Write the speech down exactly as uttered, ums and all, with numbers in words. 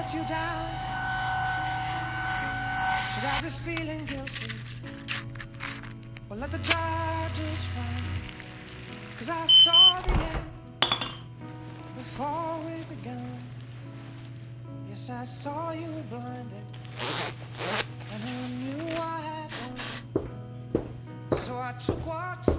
let you down. Should I be feeling guilty? Well, let the judges find. Cause I saw the end before we began. Yes, I saw you were blinded, and who knew I had won. So I took what's